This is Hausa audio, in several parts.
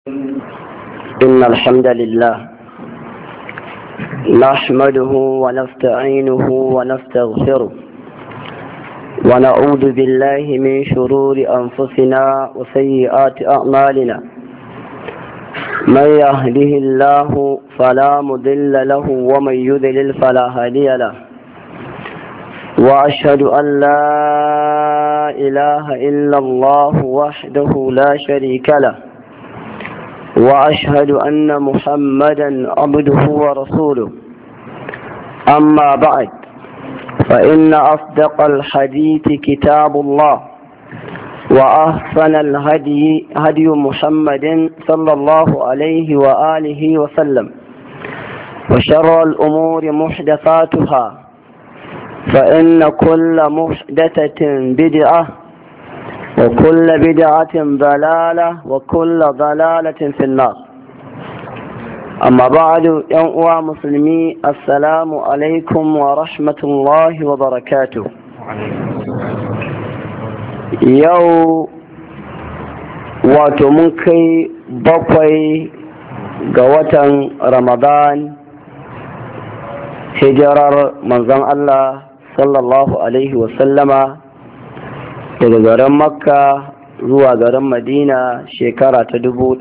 إن الحمد لله نحمده ونستعينه ونستغفره ونعوذ بالله من شرور أنفسنا وسيئات أعمالنا من يهده الله فلا مضل له ومن يضلل فلا هادي له وأشهد أن لا إله إلا الله وحده لا شريك له وأشهد أن محمدا عبده ورسوله أما بعد فإن أصدق الحديث كتاب الله وأحسن الهدي هدي محمد صلى الله عليه وآله وسلم وشر الأمور محدثاتها فإن كل محدثة بدعة وكل بدعة ضلالة وكل ضلالة في النار. أما بعد يا مسلمي السلام عليكم ورحمة الله وبركاته. يو واتمنكي بقوي قوة رمضان هجرر منزل الله صلى الله عليه وسلم daga garin makka zuwa garin madina shekara ta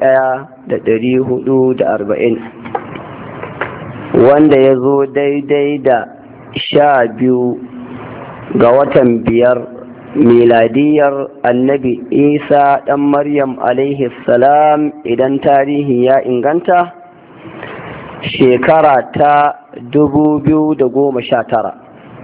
1440 wanda ya zo daidai da 12 ga watan 5 miladiyar annabi isa dan maryam alaihi salam idan tarihi ya inganta shekara ta 2019.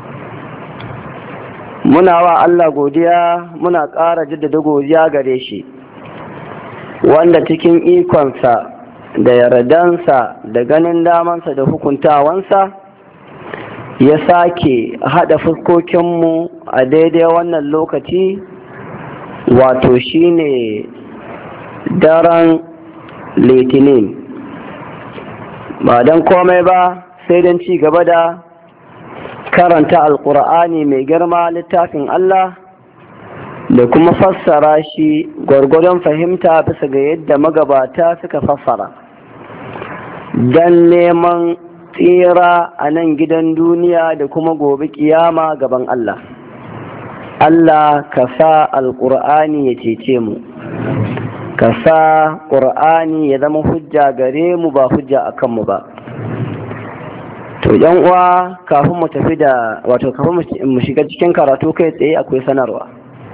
muna wa Allah godiya, muna ƙara jaddada godiya gare shi wanda cikin ikonsa da yardansa da ganin damansa da hukuntawansa ya sake haɗa fuskokinmu a daidai wannan lokaci, wato shine daren litinin, ba don komai ba sai don ci gaba da karanta alkur'ani mai girma littafin Allah da kuma fassara shi gwargwadon fahimta bisa ga yadda magabata suka fassara don neman tsira a nan gidan duniya da kuma gobe kiyama gaban Allah. Allah ka sa alkur'ani ya cece mu, ka sa ƙur'ani ya zama hujja gare mu ba hujja a kanmu ba. To yan uwa, kafin mu tafi da kafin mu shiga cikin karatu kai tsaye akwai sanarwa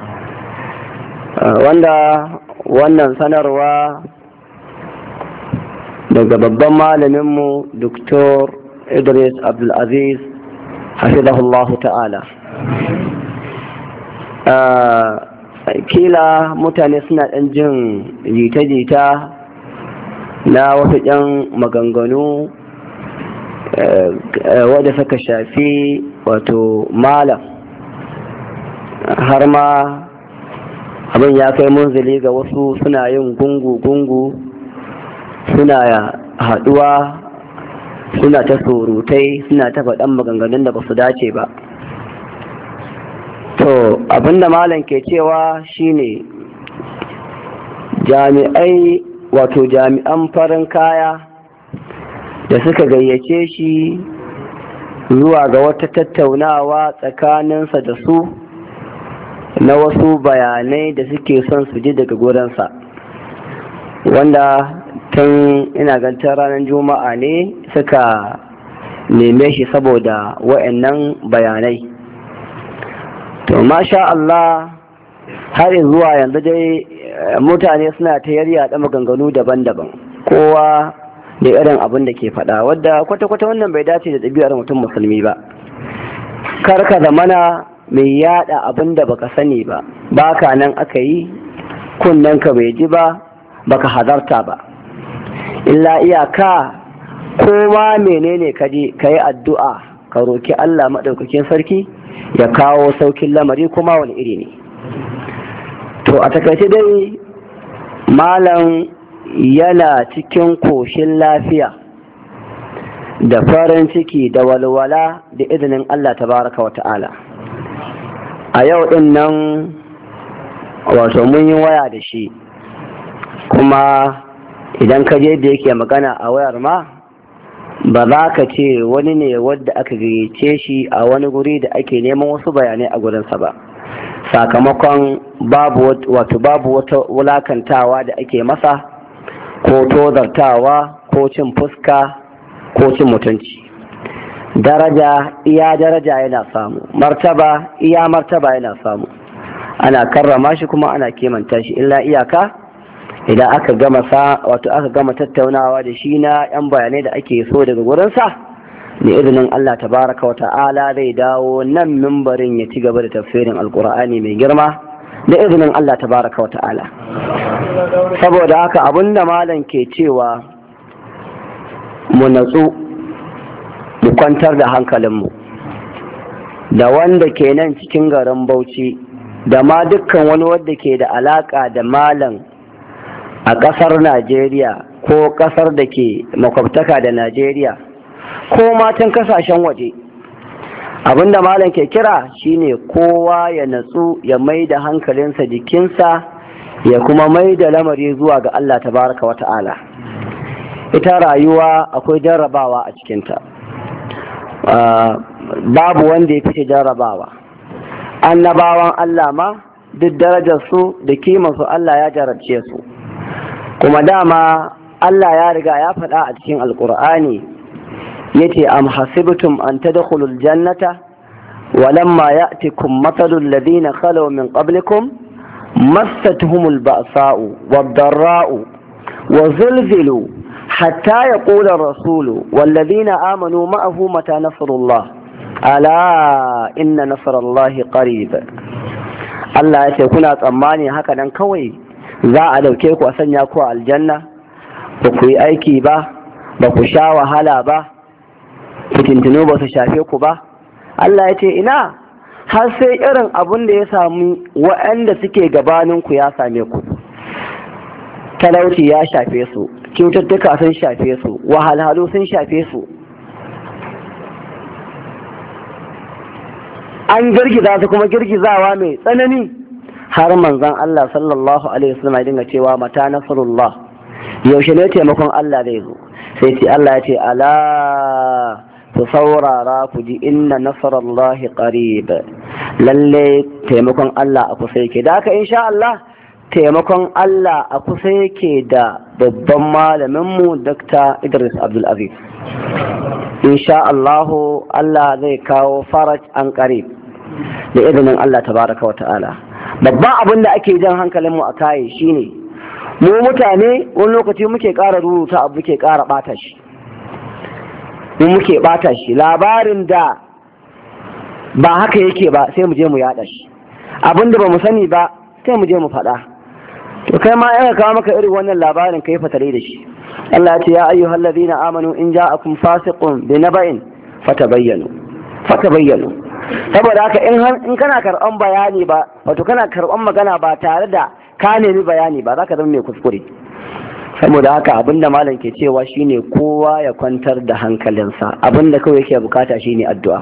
wanda wannan sanarwa daga babban malaminmu Dr. Idris Abdulaziz hafizahullahu ta'ala. Kila mutane suna ɗan jin jita-jita na wasu ɗan maganganu wadda suka shafi wato malam, har ma abin ya kai munzili ga wasu suna yin gungu-gungu, suna haɗuwa, suna ta surutai, suna ta faɗan maganganun da ba su dace ba. To abinda malam ke cewa shine jami'ai, wato jami'an farin kaya da suka gayyace shi zuwa ga wata tattaunawa tsakaninsa da su na wasu bayanai da suke son su ji daga gurinsa, wanda tun ina gantar ranar juma'a ne suka neme shi saboda wa'annan bayanai. To masha Allah, har zuwa yanzu dai mutane suna ta yarya da maganganu daban-daban, kowa da irin abin da ke faɗa, wadda kwata-kwata wannan bai dace da ɗabi'ar mutum musulmi ba. Kar ka zamana mai yada abin da baka sani ba, baka nan aka yi, kunnenka bai ji ba, baka hadarta ba. Illa iyaka kowa menene ka je ka yi addu'a, ka roki Allah maɗaukakin sarki ya kawo saukin lamari kuma wani iri ne. To a takaice dai malam yana cikin koshin lafiya da farin ciki da walwala da izinin Allah tabaraka wa ta'ala. A yau din nan wato mun yi waya da shi kuma idan ka je da yake magana a wayar ma ba za ka ce wani ne wadda aka gayyace shi a wani guri da ake neman wasu bayanai a gurinsa ba, sakamakon babu wata wulakantawa da ake masa ko tozartawa ko cin fuska ko cin mutunci. Daraja iya daraja yana samu, martaba iya martaba yana samu, ana karrama shi kuma ana kimanta shi, illa iyaka idan aka gama tattaunawa da shi na yan bayanai da ake so daga gurinsa, da izinin Allah tabaraka wa ta'ala zai dawo nan mimbarin ya ci gaba da tafsirin alkur'ani mai girma da izinin Allah tabaraka wa ta'ala. Saboda haka abinda malam ke cewa mu natsu mu kwantar da hankalinmu, da wanda ke nan cikin garin Bauchi da ma dukkan wani wanda ke da alaka da malam a ƙasar Najeriya ko ƙasar da ke makwabtaka da Najeriya ko matan kasashen waje, abinda malam ke kira shine kowa ya natsu ya mai da hankalinsa jikinsa ya kuma mai da lamari zuwa ga Allah tabaraka wa ta'ala. Ita rayuwa akwai jarrabawa a cikinta, babu wanda ya fice jarrabawa. Annabawan Allah ma duk darajarsu da kimansu Allah ya jarabce su, kuma dama Allah ya riga ya faɗa a cikin alƙur'ani yace am hasibtum an tadkhulul jannata walamma ya'tikum mathalul ladina khalaw min qablikum massatuhumul ba'sa'u wad-dharra'u wa zulzilu hatta yaqula ar-rasulu wal ladina amanu ma'ahu mata nasrullah ala inna nasrallahi qarib. Allah ya ce kuna tsammani haka nan kawai za a dauke ku a sanya ku a aljanna, ba ku yi aiki ba, ba ku sha wahala ba, fitintinu ba su shafe ku ba? Allah ya ce ina, har sai irin abin da ya sami waɗanda suke gabaninku ya same ku. Talauci ya shafe su, cututtuka sun shafe su, wahalhalu sun shafe su, an girgiza su kuma girgizawa mai tsanani, har manzon Allah sallallahu alaihi wasallam ya dinga cewa mata nasrullah, yaushe ne taimakon Allah zai zo? Sai ce Allah ya ce ala ku saurara ku ji inna nasrallahi qarib, lalle taimakon Allah a kusa yake. Da haka insha Allah taimakon Allah a kusa yake da babban malaminmu Dr. Idris Abdul Aziz. Insha Allah Allah zai kawo faraj an qarib da izinin Allah tabaraka wa ta'ala. Babban abin da ake jan hankalinmu a kai shine mu mutane wani lokaci muke ƙara rubuta abu muke ƙara ɓata shi, muke ɓata shi, labarin da ba haka yake ba sai mu je mu yaɗa shi, abin da ba mu sani ba sai mu je mu faɗa. To kai ma yana kawo maka irin wannan labarin kai fatare da shi. Allah ya ce ya ayyuhal ladina amanu in ja'akum fasiqun bi naba'in fatabayyanu. Saboda haka in kana karɓan bayani ba, wato kana karɓan magana ba tare da ka nemi bayani ba, za ka zama mai kuskure. Saboda haka abinda malam ke cewa shine kowa ya kwantar da hankalinsa, abinda kawai yake bukata shine addu'a.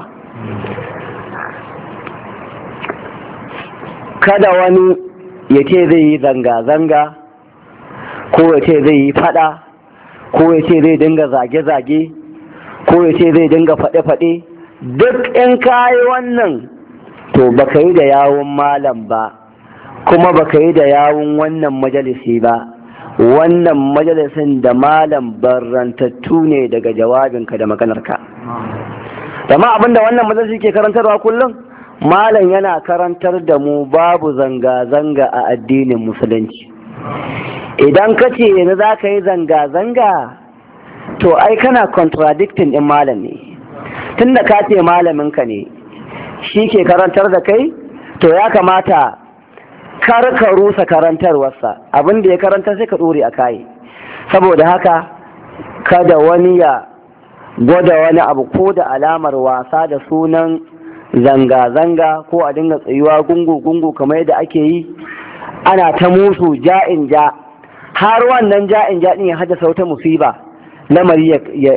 Kada wani ya ce zai yi zanga-zanga, ko ya ce zai yi fada, ko ya ce zai dinga zage-zage, ko ya ce zai dinga faɗe-faɗe. Duk in kayi wannan to baka yi da yawun malam ba, kuma baka yi da yawun wannan majalisi ba. Wannan majalisin da malam barrantattu ne daga jawabinka da maganarka. Dama abinda wannan majalisi ke karantarwa kullum, malam yana karantar da mu babu zanga-zanga a addinin musulunci. Idan ka ce yanzu za ka yi zanga-zanga, to ai kana contradicting din malam ne. Tunda ka ce malaminka ne shi ke karantar da kai, to ya kamata kar ka rusa karantarwarsa, abin da ya karanta sai ka ɗore a kayi. Saboda haka kada wani ya gwada wani abu ko da alamar wasa da sunan zanga-zanga, ko a dinga tsayuwa gungu-gungu kamar yadda ake yi, ana ta musu ja'in ja, har wannan ja'in ja ɗin ya haddasa wata musiba, lamari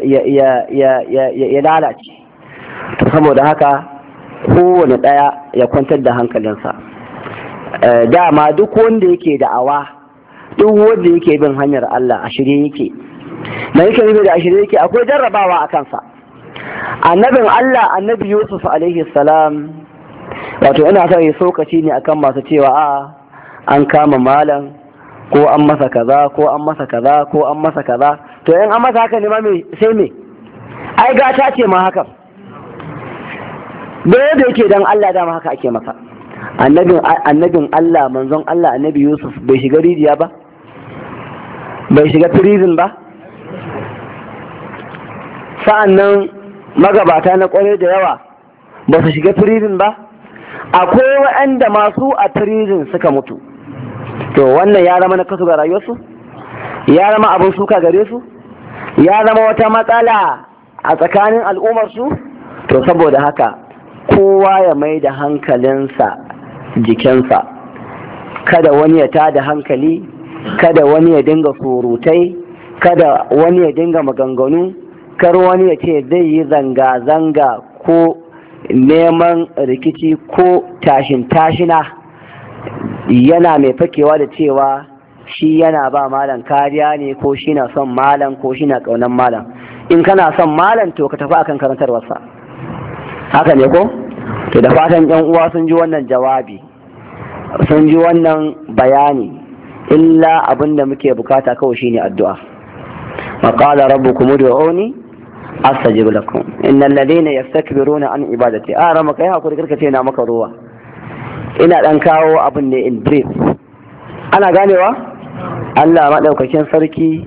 ya lalace. Saboda haka kowane ɗaya ya kwantar da hankalinsa. Dama duk wanda yake da'awa duk wanda yake bin hanyar Allah a shirye yake. Na yake nufi da a shirye yake, akwai jarrabawa a kansa. Annabin Allah annabi Yusuf alaihi salam, wato ina son yi sokaci ne akan masu cewa an kama malam ko an masa kaza ko an masa kaza ko an masa kaza. To in an masa haka ne ma me sai me? Ai gata ce ma haka. Da yadda yake dan Allah dama haka ake masa. Annabin Allah manzon Allah annabi Yusuf bai shiga rijiya ba? Bai shiga prison ba? Sa'annan magabata na kwarai da yawa ba su shiga prison ba? Akwai waɗanda masu a prison suka mutu. To wannan ya zama na kasu ga rayuwarsu? Ya zama abin suka gare su? Ya zama wata matsala a tsakanin al'ummarsu? To saboda haka kowa ya mai da hankalinsa jikinsa, kada wani ya tada hankali, kada wani ya dinga surutai, kada wani ya dinga maganganu, kar wani ya ce zai yi zanga-zanga ko neman rikici ko tashin-tashina yana mai fakewa da cewa shi yana ba malam kariya ne ko shi na son malam ko shi na ƙaunar malam. In kana son malam to ka tafi akan karantarwarsa. Haka ne ko? To da fatan yan uwa sun ji wannan jawabi, sun ji wannan bayani, illa abin da muke bukata kawai shine addu'a. Maqala rabbukum ud'uni astajib lakum innal ladina yastakbiruna an ibadati. Rama kai hakuri karkace na maka ruwa, ina dan kawo abin ne in brief. Ana ganewa? Allah madaukakin sarki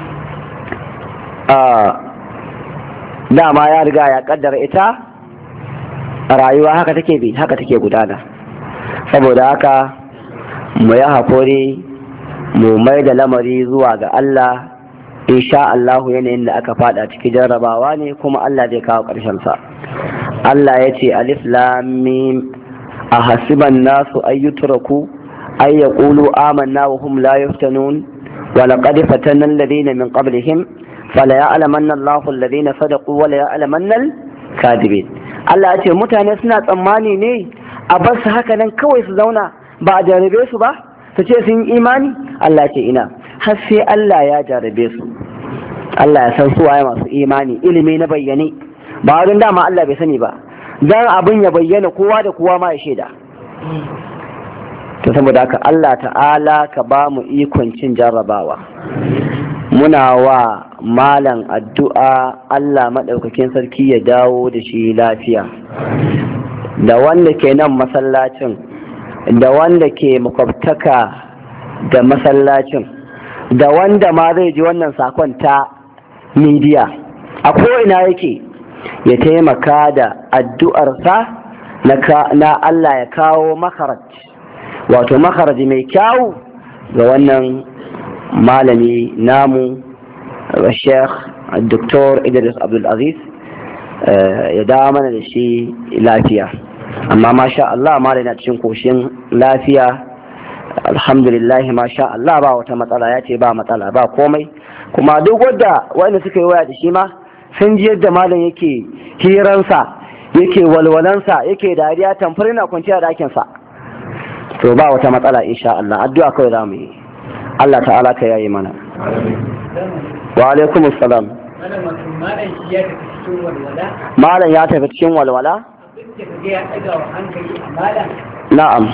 dama ya riga ya kaddara ita rayuwa haka take bi, haka take gudana. Saboda haka mu yi hakuri, mu mai da lamari zuwa ga Allah. Insha Allahu yanayin da aka fada cikin jarrabawa ne, kuma Allah zai kawo ƙarshen sa. Allah ya ce alif lam mim ahasiban nasu ayyutraku ay yaqulu amanna wa hum la yuftanun wa laqad fatanna alladhina min qablihim fala ya'lamanna Allahu alladhina sadaqu wa la ya'lamanna al-kadhibin. Allah ya ce mutane suna tsammani ne a bar su haka nan kawai su zauna ba a jarabe su ba, su ce sun yi imani? Allah ce ina, har sai Allah ya jarabe su. Allah ya san su waye masu imani, ilimi na bayyane, ba wurin dama Allah bai sani ba, dan abin ya bayyana kowa da kowa ma ya shaida. To saboda haka Allah ta'ala ka ba mu ikon cin jarrabawa. Muna wa malam addu'a Allah maɗaukakin sarki ya dawo da shi lafiya, da wanda ke nan masallacin, da wanda ke makwabtaka da masallacin, da wanda ma zai ji wannan sakon ta midiya a ko'ina yake, ya taimaka da addu'arsa na Allah ya kawo makaraj, wato makaraji mai kyau ga wannan malami namu Sheikh Dr. Idris Abdul Aziz, ya dawo mana da shi lafiya. Amma masha Allah malami na cikin koshin lafiya, alhamdulillah, masha Allah, ba wata matsala, ya ce ba matsala, ba komai. Kuma duk wadda wanda suka yi waya da shi ma sun ji yadda malam yake hiransa, yake walwalansa, yake dariya tamfar yana kwanciya da dakinsa. To ba wata matsala insha Allah, addu'a kawai za mu yi. Allah ta'ala ka yayi mana. Wa alaikum assalam. Malam ya tafi cikin walwala? Na'am.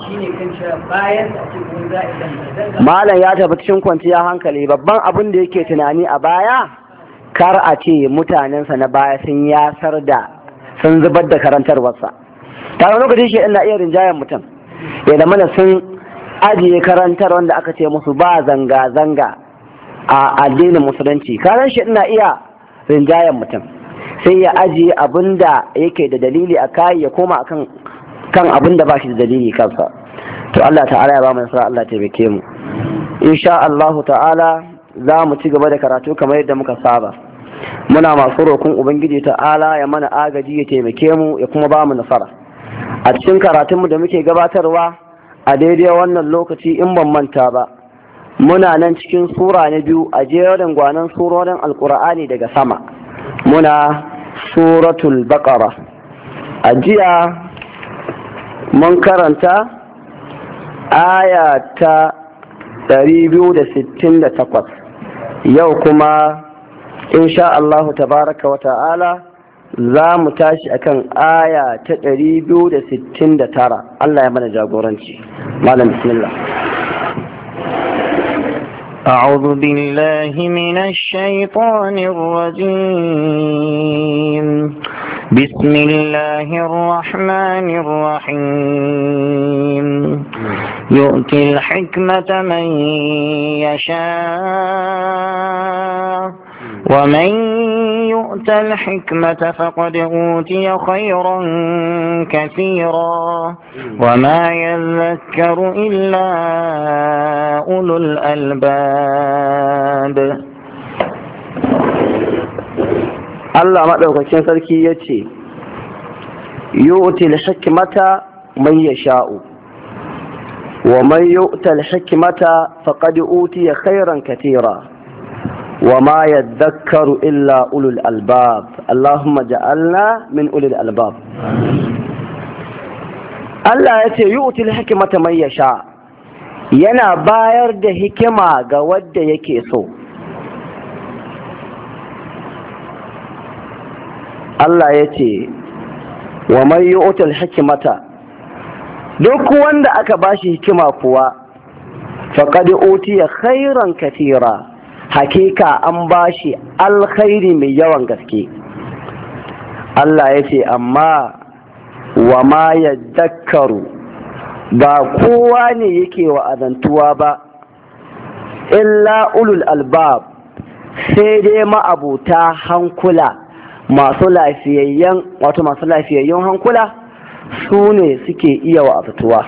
Malam ya tafi cikin kwanciya hankali. Babban abin da yake tunani a baya, kar a ce mutanensa na baya sun yasar da, sun zubar da karantarwarsa. Tare lokacin shi ina iya rinjayen mutum, ya da mana sun ajiye karantar wanda aka ce musu ba zanga-zanga a addinin musulunci. Karan shi ina iya rinjayen mutum, sai ya ajiye abin da yake da dalili a kai, ya koma kan abin da ba shi da dalili kansa. To Allah ta'ala ya ba mu nasara, Allah taimake mu. Insha Allah ta'ala za mu ci gaba da karatu kamar yadda muka saba. Muna masu roƙon Ubangiji ta'ala ya mana agaji, ya taimake mu, ya kuma ba mu nasara a cikin karatunmu da muke gabatarwa a daidai wannan lokaci. In ban manta ba, muna nan cikin sura na biyu a jerin gwanan surorin alkur'ani daga sama. Muna suratul baqara. A jiya mun karanta aya ta 268. yau kuma insha Allahu tabaraka wa ta'ala za mu tashi akan aya ta 269. Allah ya mana jagoranci. Malam bismillah. أعوذ بالله من الشيطان الرجيم. بسم الله الرحمن الرحيم. يؤتي الحكمة من يشاء ومن يؤت الحكمة فقد أوتي خيرا كثيرا وما يذكر إلا أولو الألباب. Allah maɗaukakin sarki ya ce, yu'til hikmata man yasha'u wa man yu'tal hikmata faqad utiya khairan katira wa ma yadhakkaru illa ulul albab. Allahumma ja'alna min ulul albab. Allah ya ce yu'til hikmata man yasha, yana bayar da hikima ga wadda yake so. Allah ya ce wa man yu'tal hikmata, duk wanda aka bashi hikima kuwa faqad utiya khairan katira, hakika an bashi alkhairi mai yawan gaske. Allah ya ce amma wa ma yadhakkaru, ba kowa ne yake wa'azantuwa ba, illa ulul albab, sai dai ma'abuta hankula, masu lafiyayyen hankula su ne suke iya wa'azatuwa.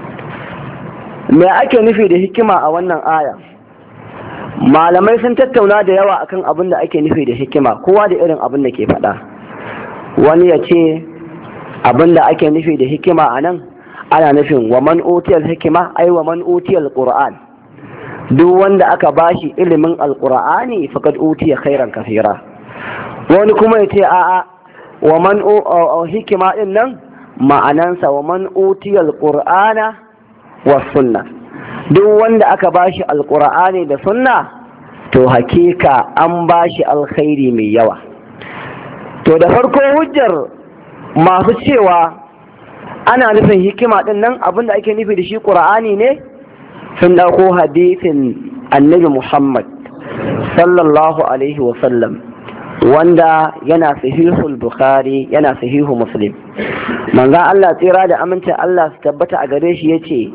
Me ake nufi da hikima a wannan aya? Malamai sun tattauna da yawa akan abin da ake nufi da hikima, kowa da irin abin da ke faɗa. Wani ya ce abin da ake nufi da hikima a nan ana nufin wa man utiyal hikima ai wa man utiyal qur'an, duk wanda aka bashi ilimin alqur'ani faqad utiya khairan kathira. Wani kuma ya ce a'a, wa man hikima din nan ma'anansa wa man utiyal qur'ana was sunna, duk wanda aka bashi alqur'ani da sunna to hakika an bashi alkhairi mai yawa. To da farko hujjar masu cewa ana nufin hikima din nan abinda ake nufi da shi qur'ani ne, sun dauko hadisin annabi Muhammad sallallahu alaihi wa sallam wanda yana sahihul bukhari yana sahihu muslim. Manzon Allah tsira da amincin Allah su tabbata a gare shi yace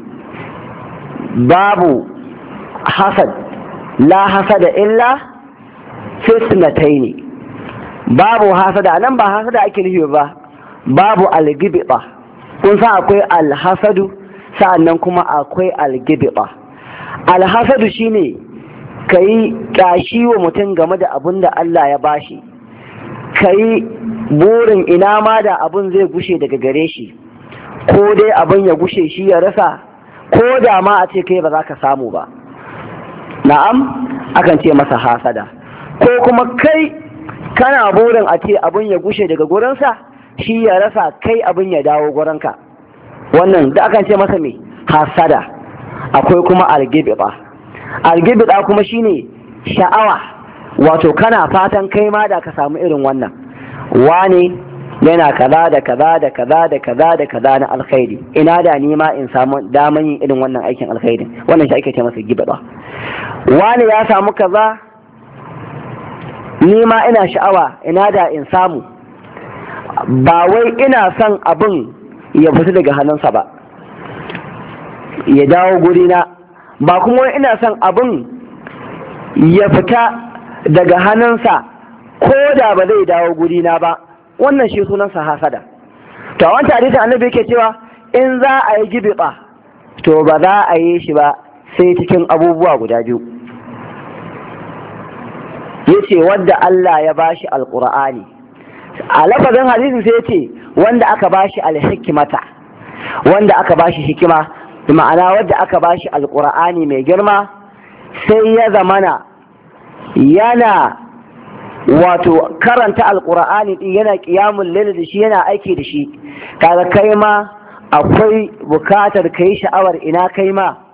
babu hasad, la hasada illa fitnataini. Babu hasada, nan ba hasada ake nufi ba, babu algibita. Kun san akwai alhasadu, sa'annan kuma akwai algibita. Alhasadu shine ka yi ƙyashi wa mutum game da abin da Allah ya bashi, ka yi burin ina ma da abin zai gushe daga gare shi, ko dai abin ya gushe shi ya rasa, ko da ma a ce kai ba za ka samu ba. Na'am, akan ce masa hasada. Ko kuma kai kana burin a ce abin ya gushe daga gurinsa, shi ya rasa, kai abin ya dawo gurinka. Wannan da akan ce masa me? Hasada. Akwai kuma algibita. Algibida kuma shine sha'awa, wato kana fatan kai ma da ka samu irin wannan, wane yana kaza da kaza da kaza da kaza da kaza na alkhairi, ina da ni ma in samu daman yin irin wannan aikin alkhairi. Wannan shi ake ce masa gibida. Wane ya samu kaza, ni ma ina sha'awa, ina da in samu. Ba wai ina son abin ya fita daga hannunsa ba, ya dawo gurina, ba kuma ina son abin ya fita daga hannunsa ko da ba zai dawo gurina ba. Wannan shi sunansa hasada. To wani hadisin annabi yake cewa in za a yi gibiba to ba za a yi shi ba sai cikin abubuwa guda biyu. Yace wadda Allah ya bashi alqur'ani, a lafazin hadisin sai yace wanda aka bashi alhikmata, wanda aka bashi hikima, ma'ana wadda aka bashi alqur'ani mai girma, sai ya zamana yana wato karanta alqur'ani din, yana qiyamul layl da shi, yana aiki da shi. Kaga kai ma akwai bukatar kai sha'awar ina kai ma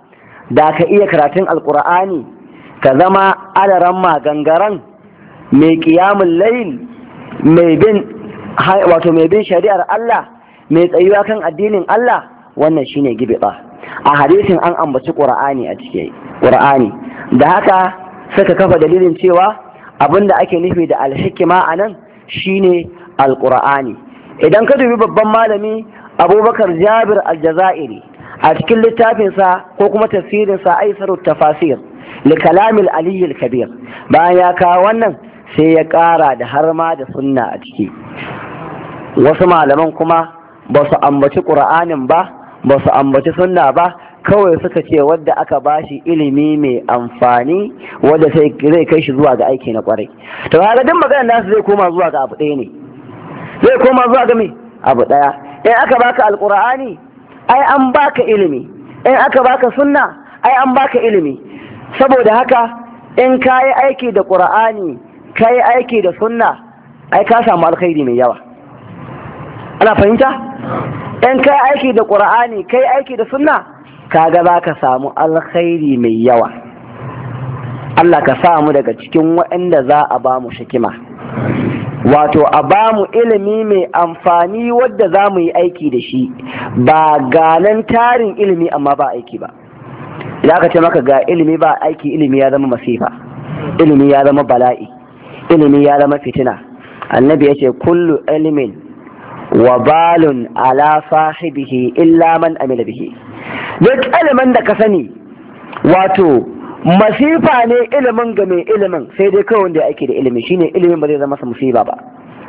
da ka iya karatun alkur'ani ka zama alaramma gangaran mai ƙiyamun layl mai bin shari'ar Allah mai tsayuwa kan addinin Allah, wannan shine gibida. A hadisin an ambaci qur'ani a cikin qur'ani, da haka suka kafa dalilin cewa abinda ake nufi da alhikima anan shine alqur'ani. Idan ka dubi babban malami Abubakar Jabir Aljazairi a cikin littafinsa ko kuma tafsirinsa Aisarut Tafasir li kalamil Aliyyil Kabir, bayan ya kawo wannan sai ya ƙara da har ma da sunna a ciki. Wasu malaman kuma ba su ambaci ƙur'anin ba su ambaci sunna ba, kawai suka ce wadda aka bashi ilimi mai amfani wadda zai kai shi zuwa ga aiki na kwarai. To kaga duk maganar nasu zai koma zuwa ga abu ɗaya ne, zai koma zuwa ga me abu ɗaya. In aka baka alƙur'ani ai an baka ilimi, in aka baka sunna ai an baka ilimi. Saboda haka in ka yi aiki da ƙur'ani ka yi aiki da sunna ai ka samu alkhairi mai yawa. Ana fahimta? In ka yi aiki da ƙur'ani ka yi aiki da sunna kaga za ka samu alkhairi mai yawa. Allah ka samu daga cikin waɗanda za a ba mu hikima, wato a ba mu ilimi mai amfani wadda za mu yi aiki da shi, ba ganan tarin ilimi amma ba aiki ba. Idan aka ce maka ga ilimi ba aiki, ilimi ya zama masifa, ilimi ya zama bala'i, ilimi ya zama fitina. Annabi ya ce kullu ilimin wa balun ala sahibihi illa man amila bihi. Duk ilimin da ka sani wato masifa ne ilimin ga mai ilimin, sai dai kawai wanda ya aiki da ilimi, shine ilimin ba zai zama masa musiba ba.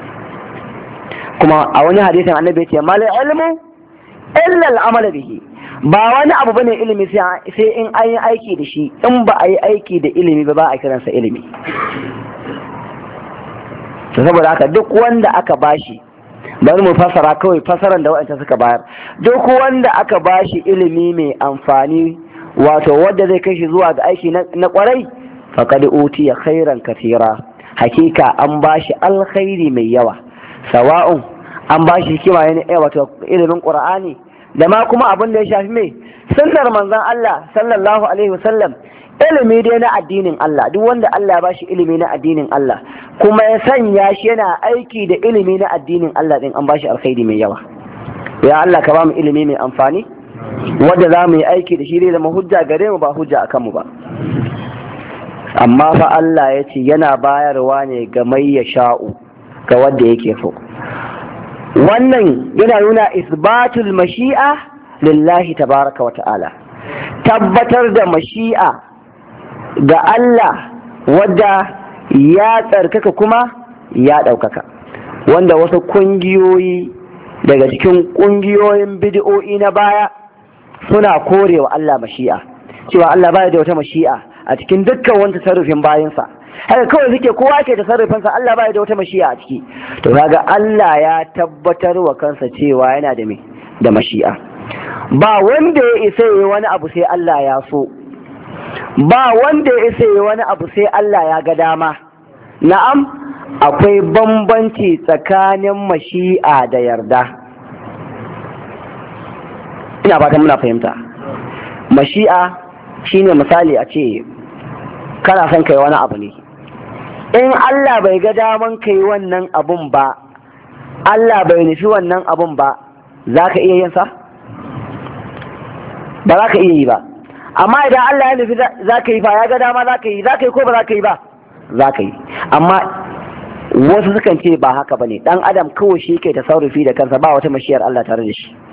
Kuma a wani hadisin annabi ya ce mal ilmu illa al-amal bihi, ba wani abu bane ilimi sai in an yi aiki da shi, in ba a yi aiki da ilimi ba a kiransa ilimi. Saboda haka duk wanda aka bashi, bari mu fasara kawai fasaran da waɗanda suka bayar, duk wanda aka bashi ilimi mai amfani wato wadda zai kai shi zuwa ga aiki na kwarai, faqad utiya khairan kathira, hakika an bashi alkhairi mai yawa. Sawa'un an bashi hikima ne wato ilimin qur'ani da ma kuma abin da ya shafi mai sunnar manzon Allah sallallahu alaihi wasallam, ilimi dai na addinin Allah. Duk wanda Allah ya bashi ilimi na addinin Allah kuma ya sanya shi yana aiki da ilimi na addinin Allah din, an bashi alkhairi mai yawa. Ya Allah ka ba mu ilimi mai amfani wadda za mu yi aiki da shi zai zama hujja gare mu ba hujja a kanmu ba. Amma fa Allah ya ce yana bayarwa ne ga mai ya sha'u, ga wadda yake so. Wannan yana nuna isbatul mashi'a lillahi tabaraka wa ta'ala, tabbatar da mashi'a ga Allah wadda ya tsarkaka kuma ya ɗaukaka, wanda wasu ƙungiyoyi daga cikin ƙungiyoyin bid'o'i na baya suna korewa Allah mashi'a, cewa Allah baya da wata mashi'a a cikin dukkan wani tasarrufin bayansa. Haka kawai suke kowa ke tasarrufinsa, Allah baya da wata mashi'a a ciki. To kaga Allah ya tabbatar wa kansa cewa yana da mashi'a. Ba wanda ya isa yi wani abu sai Allah ya so, ba wanda ya isa yi wani abu sai Allah ya ga dama. Na'am, akwai bambanci tsakanin mashi'a da yarda. Ina fatan muna fahimta. Mashi'a shine misali a ce kana son kai wani abu ne, in Allah bai ga daman kai wannan abun ba, Allah bai nufi wannan abun ba, za ka iya yin sa? Ba za ka iya yi ba. Amma idan Allah ya nufi za ka yi fa, ya ga dama za ka yi ko ba za ka yi ba? Za ka yi. Amma wasu sukan ce ba haka ba ne, ɗan adam kawai shi ke tasarrufi da kansa, ba wata mashiyar Allah tare da shi.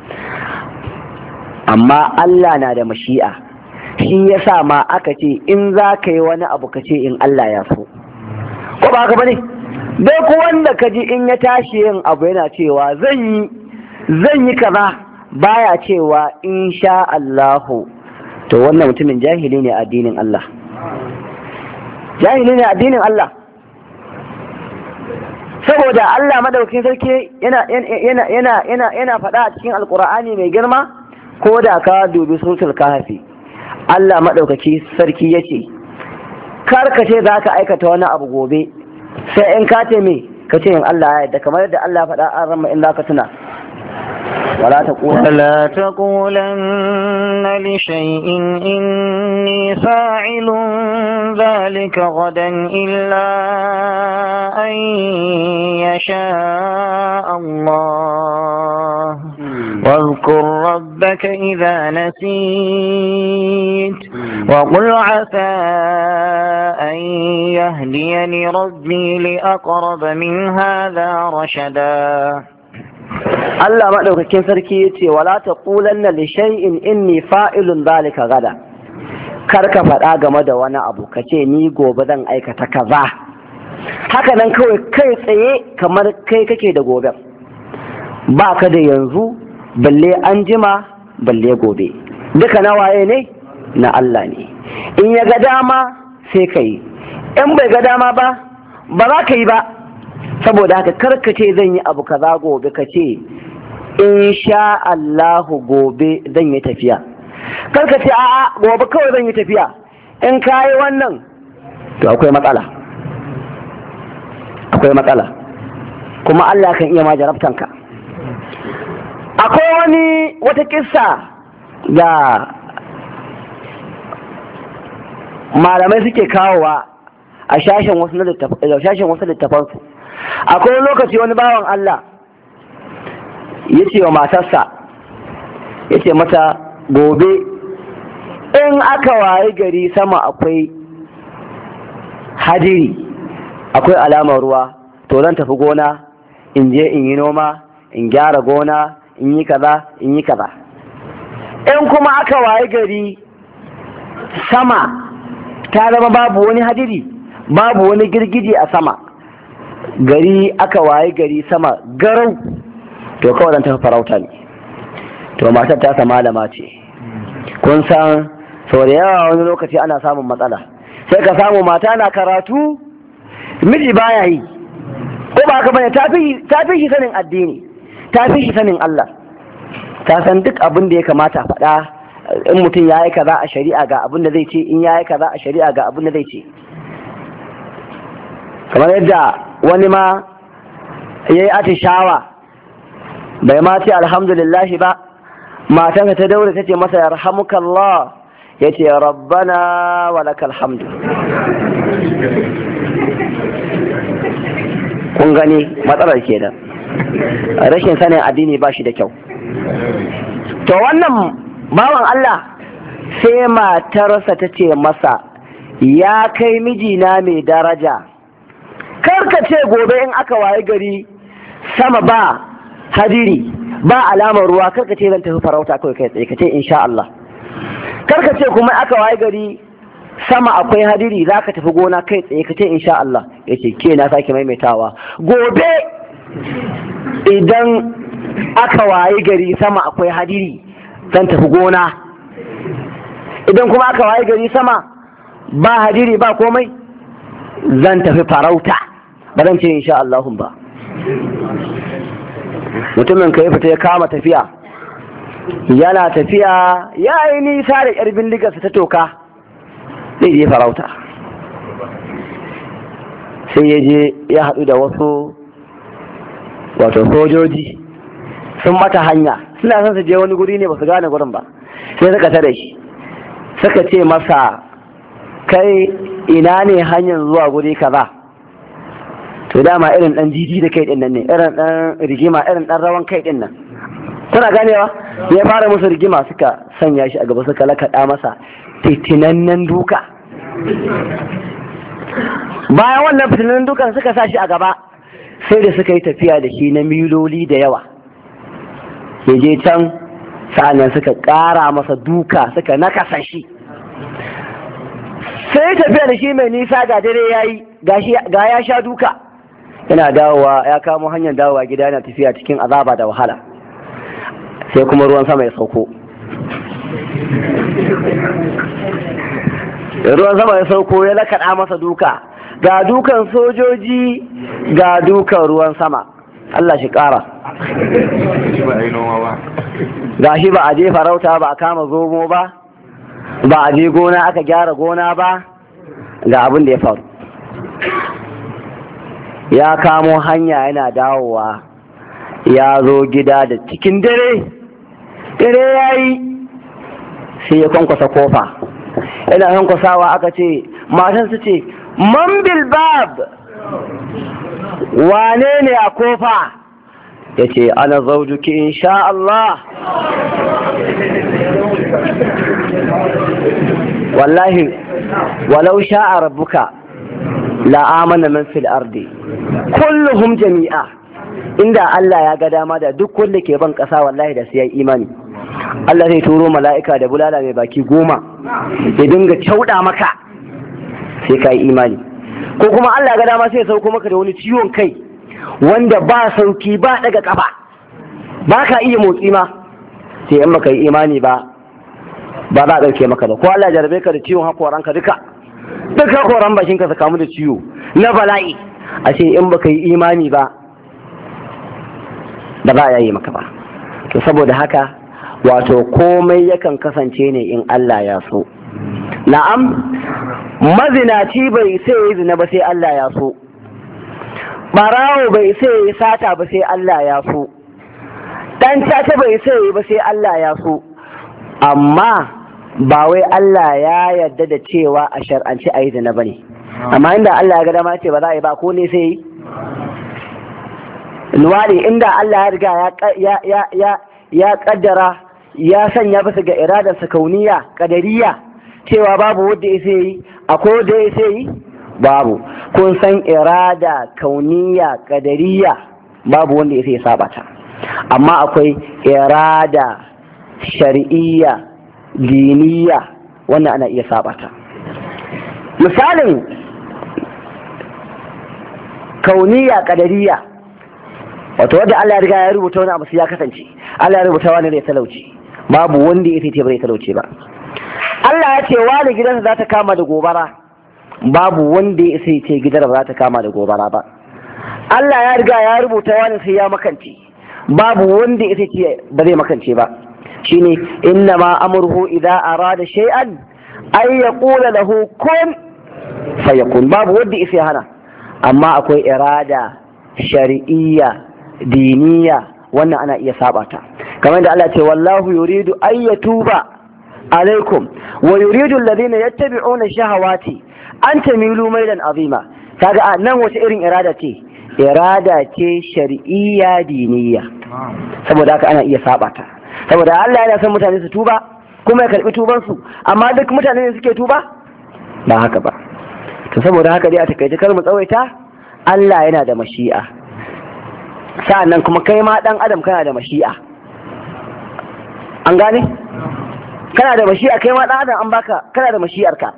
Amma Allah na da mashi'a, shi ya sa ma aka ce in za ka yi wani abu ka ce in Allah ya so. Ko ba haka ba ne? Duk wanda ka ji in ya tashi yin abu yana cewa zan yi kaza, baya cewa insha Allahu, to wannan mutumin jahili ne addinin Allah. Jahili ne addinin Allah. Saboda Allah madaukakin sarki yana faɗa a cikin Alƙur'ani mai girma, ko da ka dubi suratul Kahfi, Allah maɗaukaki sarki ya ce, kar ka ce za ka aikata wani abu gobe, sai in ka ce me ka ce in Allah ya yarda, kamar yadda Allah faɗa an ramma in za ka tuna. ولا تقولن لشيء إني فاعل ذلك غدا إلا أن يشاء الله واذكر ربك إذا نسيت وقل عسى أن يهديني ربي لأقرب من هذا رشدا. Allah maɗaukakin sarki ya ce wala taqulanna li shay'in inni fa'ilun zalika gada, kar ka faɗa game da wani abu ka ce ni gobe zan aikata kaza, haka nan kawai kai tsaye kamar kai kake da gobe, ba ka da yanzu balle an jima balle gobe, duka na waye ne? Na Allah ne. In ya ga dama sai ka yi, in bai ga dama ba ba za ka yi ba. Saboda haka karka ce zan yi abu kaza gobe, ka ce insha Allahu gobe zan yi tafiya, karka ce a'a gobe kawai zan yi tafiya. In ka yi wannan to akwai matsala, akwai matsala, kuma Allah kan iya ma jarabtanka. Akwai wata kissa da malamai suke kawowa a shashin wasu littafansu. Akwai wani lokaci wani bawan Allah ya ce wa matarsa, ya ce mata gobe in aka wayi gari sama akwai hadiri, akwai alamar ruwa, to zan tafi gona in je in yi noma, in gyara gona, in yi kaza in yi kaza. In kuma aka wayi gari sama ta zama babu wani hadiri, babu wani girgije a sama, gari aka wayi gari sama garau, to kawai zan tafi farauta ne. To matar ta malama ce, kun san sau da yawa wani lokaci ana samun matsala, sai ka samu mata na karatu miji baya yi, ko ba haka bane? Ta fi shi sanin addini, ta fi shi sanin Allah, ta san duk abin da ya kamata faɗa. In mutum ya yi kaza a shari'a ga abin da zai ce, in ya yi kaza a shari'a ga abin da zai ce. Kamar yadda wani ma ya yi atishawa bai ma ce alhamdulillahi ba, matansa ta daure ta ce masa yarhamukallah, ya ce rabbana wa lakal hamdu. Kun gani matsalar kenan, rashin sanin addini ba shi da kyau. To wannan bawan Allah sai matarsa ta ce masa, ya kai mijina mai daraja, karka ce gobe in aka waye gari sama ba hadiri ba alamar ruwa, karka ce zan tafi farauta kawai kai tsaye, ka ce insha Allah. Karka ce kuma aka waye gari sama akwai hadiri za ka tafi gona kai tsaye, ka ce insha Allah. Ya ce ke na sake maimaitawa, gobe idan aka waye gari sama akwai hadiri zan tafi gona, idan kuma aka waye gari sama ba hadiri ba komai zan tafi farauta, ba zan ce insha Allahun ba. Mutumin ka ya fita ya kama tafiya, yana tafiya ya yi nisa da yar bindigarsa ta toka, zai je farauta, sai ya je ya haɗu da wasu sojoji sun mata hanya, suna son su je wani guri ne ba su gane gurin ba, sai suka tare shi suka ce masa, kai ina ne hanyar zuwa guri kaza? To dama irin dan jiji da kai din nan ne, irin dan rigima, irin dan rawan kai din nan, kuna ganewa? Ya fara musu rigima, suka sanya shi a gaba, suka lakaɗa masa fitinannen duka. Bayan wannan fitinannen dukan suka sa shi a gaba, sai da suka yi tafiya da shi na miloli da yawa. Ya je can, sa'annan suka ƙara masa duka, suka nakasa shi. Sai tafiya da shi mai nisa, ga dare ya yi, ga ya sha duka, yana dawowa, ya kamo hanyar dawowa gida, yana tafiya cikin azaba da wahala. Sai kuma ruwan sama ya sauko, ruwan sama ya sauko ya lakaɗa masa duka, ga dukan sojoji ga dukan ruwan sama. Allah shi ƙara. Ga shi ba a je farauta ba, a kama zomo ba, ba a je gona aka gyara gona ba, ga abin da ya faru. Ya kamo hanya yana dawowa, ya zo gida da cikin dare ya yi, sai ya kwankwasa kofa. Yana kwankwasawa aka ce, matan su ce, man bilbab, wane ne a kofa? Ya ce, ana zaujuki insha Allah. Wallahi, walau sha'a rabbuka la'amana man fil ardi kulluhum jami'a. Inda Allah ya ga dama da duk wanda ke ban ƙasa wallahi da su yi imani. Allah zai turo mala'ika da bulala mai baki 10 ya dinga cauɗa maka sai ka yi imani. Ko kuma Allah ga dama sai ya sauko maka da wani ciwon kai wanda ba sauki ba daga ƙafa, ba ka iya motsi ma, sai in baka yi imani ba za a ɗauke maka ba. Ko Allah ya jarabe ka da ciwon hakoranka duka hakoran bakinka su kamu da ciwo na bala'i, a ce in baka yi imani ba za a yayi maka ba. To saboda haka wato komai yakan kasance ne in Allah ya so. Na'am, mazinaci bai sai yi zina ba sai Allah ya so, ɓarawo bai sai yi sata ba sai Allah ya so, ɗan tata bai sai yi ba sai Allah ya so. Amma ba wai Allah ya yarda da cewa a shar'anci a yi zina ba ne. Amma inda Allah ya ga dama ce ba za a yi ba, ko ne sai yi luwaɗi, inda Allah ya riga ya kaddara ya sanya bisa ga iradarsa kauniya kadariya cewa babu wanda ya sai yi, akwai wanda ya sai yi babu. Kun san irada kauniya kadariya babu wanda ya sai saba ta, amma akwai irada shar'iyya diniya wannan ana iya saba ta. Misalin kauniya kadariya, wato wanda Allah ya riga ya rubuta wani abu sai ya kasance. Allah ya rubuta wani zai talauci, babu wanda ya fice ba zai talauci ba. Allah ya ce wani gidansa za ta kama da gobara, babu wanda ya sai ce gidan ba za ta kama da gobara ba. Allah ya riga ya rubuta wani sai ya makance, babu wanda ya sai ce ba zai makance ba. Shine inna ma amruhu idza arada shay'an ay yaqula lahu kun fayakun, babu wanda ya sai hana. Amma akwai irada shar'iyya diniya, wannan ana iya saba ta. Kamar da Allah ce wallahu yuridu an yatuba alaikum wa yuridu alladhina yattabi'una shahawati an tamilu mailan azima. Kaga a nan wace irin irada ce? Irada ce shar'iyya diniya. Saboda haka ana iya saba ta. Saboda Allah yana son mutane su tuba kuma ya karbi tuban su, amma duk mutane ne suke tuba ba haka ba. To saboda haka dai a takaice kar mu tsawaita, Allah yana da mashi'a, sa'annan kuma kai ma dan adam kana da mashi'a. An gane? Kana da mashi'a, kai ma dan adam an baka, kana da mashi'arka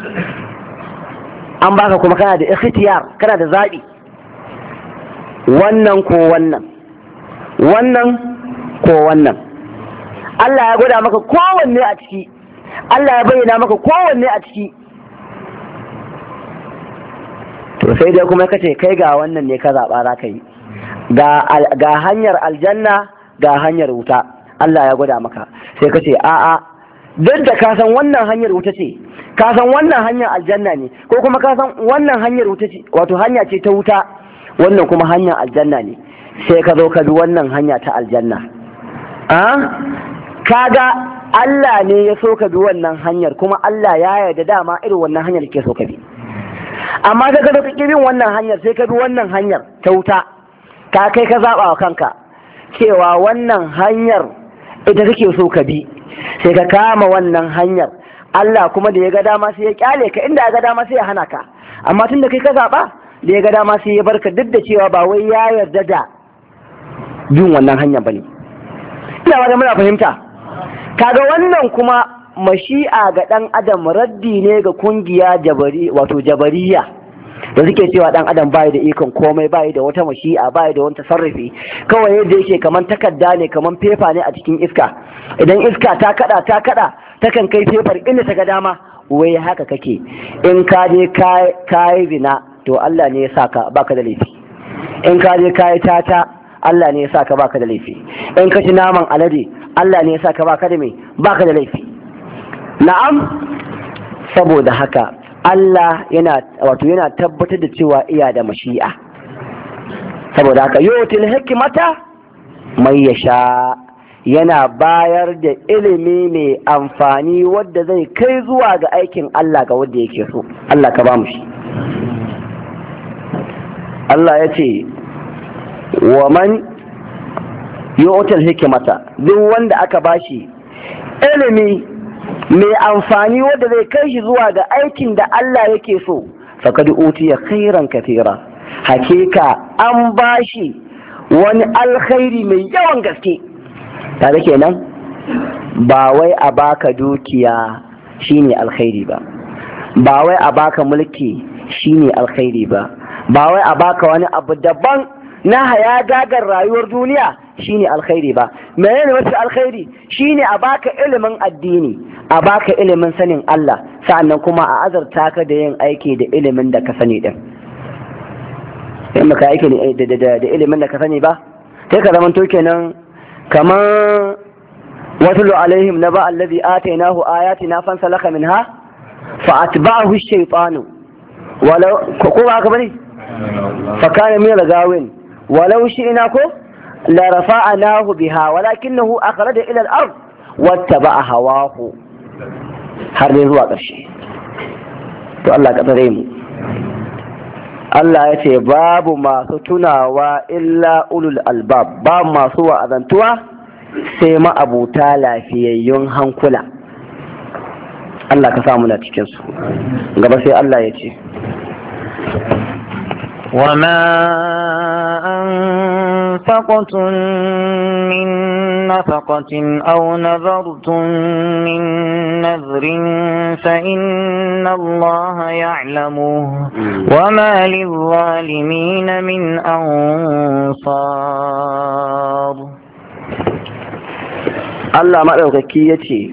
an baka, kuma kana da ikhtiyar, kana da zabi, wannan ko wannan, wannan ko wannan. Allah ya gwada maka kowanne a ciki, Allah ya bayyana maka kowanne a ciki. To sai dai kuma kace kai ga wannan ne ka zaɓa za ka yi, ga hanyar aljanna ga hanyar wuta, Allah ya gwada maka, sai kace a'a, duk da ka san wannan hanyar wuta ce, ka san wannan hanyar aljanna ne, ko kuma ka san wannan hanyar wuta ce, wato hanya ce ta wuta, wannan kuma hanyar aljanna ne, sai ka zo ka bi wannan hanya ta aljanna. Kaga Allah ne ya so ka bi wannan hanyar, kuma Allah ya yarda dama irin wannan hanyar ke so ka bi. Amma ka ga ka bin wannan hanyar sai ka bi wannan hanyar ta wuta, ka kai ka zaba wa kanka cewa wannan hanyar ita kake so ka bi, sai ka kama wannan hanyar. Allah kuma da ya ga dama sai ya kyale ka, inda ya ga dama sai ya hana ka, amma tun da kai ka zaba, da ya ga dama sai ya barka, duk da cewa ba wai ya yarda da bin wannan hanyar bane. Ina ba da muna fahimta. Kaga wannan kuma mashi'a ga ɗan adam raddi ne ga kungiya jabariya da suke cewa ɗan adam bai da ikon komai, bai da wata mashi'a, bai da wani tasarrufi, kawai yadda yake kaman takarda ne, kaman fefa ne a cikin iska. Idan iska ta kada takan kai fefar inda ta ga dama. Wai haka kake, in ka je kayi zina to Allah ne ya saka baka da laifi, in ka je kayi tata Allah ne ya saka baka da laifi, in ka ci naman alade Allah ne ya saka baka da laifi. Na'am, saboda haka Allah yana tabbatar da cewa iya da mashi'a. Saboda haka yutil hikmata mai yasha, yana bayar da ilimi mai amfani wadda zai kai zuwa ga aikin Allah ga wadda yake so. Allah ka ba mu shi. Allah ya ce wa man yu'tal hikmata, duk wanda aka bashi ilimi mai amfani wadda zai kai shi zuwa ga aikin da Allah yake so, faqad utiya khairan katira, hakika an bashi wani alkhairi mai yawan gaske. Tare kenan ba wai a baka dukiya shine alkhairi ba, ba wai a baka mulki shine alkhairi ba, ba wai a baka wani abu daban na haya gagar rayuwar duniya shine alkhairi ba. menene mafi alkhairi? Shine a baka ilimin addini, a baka ilimin sanin Allah, sa'annan kuma a azarta ka da yin aiki da ilimin da ka sani din. in baka aiki da ilimin da ka sani ba, sai ka zamanto kenan kamar watulu alaihim naba allazi atainahu ayatina fansalakha minha fa atba'ahu ash-shaytanu walau ko ba ka bane fa kana min al-gawin walau shi'na ko la rafa'nahu biha walakinahu akhraja ila al-ard wattaba'a hawahu, har dai zuwa ƙarshe. To Allah ka tsare mu. Allah ya ce babu masu tunawa illa ulul albab, ba masu wa'azantuwa sai ma'abuta lafiyayyun hankula. Allah ka samu na cikinsu. Gaba sai Allah ya ce وما أنفقتم من نفقة أو نذرتم من نذر فإن الله يعلمه وما للظالمين من أنصار. الله مدوكاكي يتي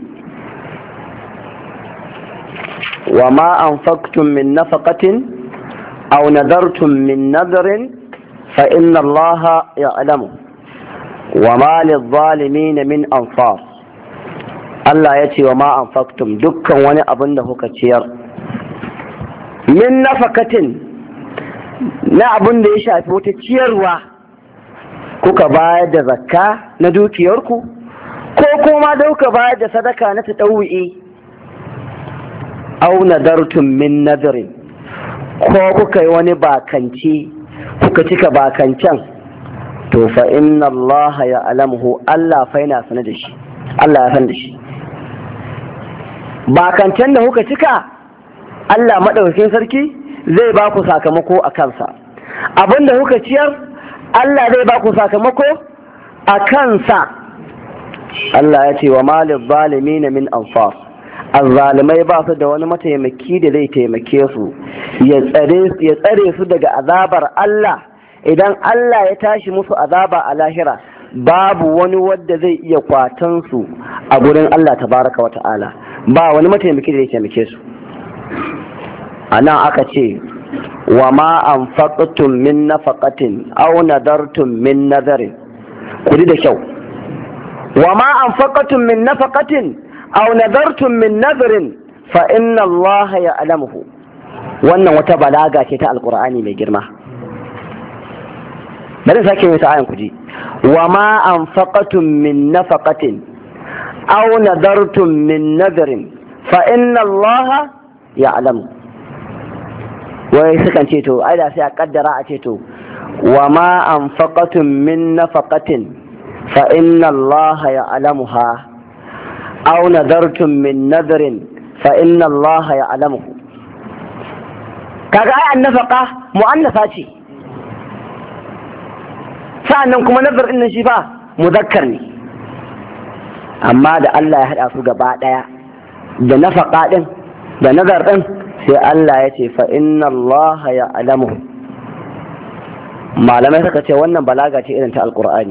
وما أنفقتم من نفقة أو نذرتم من نذر فإن الله يعلمه وما للظالمين من أنصار. Allah ya ce wa ma anfaqtum, dukkan wani abin da kuka ciyar min nafakatin, na abin da ya shafi wata ciyarwa, kuka bayar da zakka na dukiyarku ko kuma da kuka bayar da sadaka na tatawu'i, aw nadartum min nadarin, ko kuka yi wani bakanci kuka cika bakancan, to fa inna Allah ya alamuhu, Allah fa yana sanar da shi, Allah ya san da shi. Bakancan da kuka cika, Allah madaukakin sarki zai ba ku sakamako a kansa. Abinda kuka ciyar, Allah zai ba ku sakamako a kansa. Allah ya ce wa malil zalimin min ansar, azzalimai ba su da wani mataimaki da zai taimake su ya tsare su daga azabar Allah. Idan Allah ya tashi musu azaba a lahira, babu wani wadda zai iya kwatan su a gurin Allah tabaraka wa ta'ala, ba wani mataimaki da zai taimake su. Anan aka ce wa ma anfaqtum min nafaqatin aw nadartum min nadarin, ku da kyau, wa ma anfaqtum min nafaqatin aw nadartum min nadrin fa inna Allah ya'lamuhu. Wannan wata balaga ce ta alqur'ani mai girma. Bari sake yi ta ayan kuji. Wa ma anfaqtum min nafaqatin aw nadartum min nadrin fa inna Allah ya'lamu. Wai sukan ce to ai da sai a kaddara a ce to wa ma anfaqtum min nafaqatin fa inna Allah ya'lamuha aw nadartum min nadrin fa inna Allah ya'lamuhu. Kaga ai annafaqa mu'annasa ce, sa'annan kuma nazar din shi fa muzakkar ne, amma da Allah ya hada su gaba daya da nafaqa din da nazar din, sai Allah ya ce fa inna Allah ya'lamuhu. Malamai suka ce wannan balaga ce irin ta alqur'ani.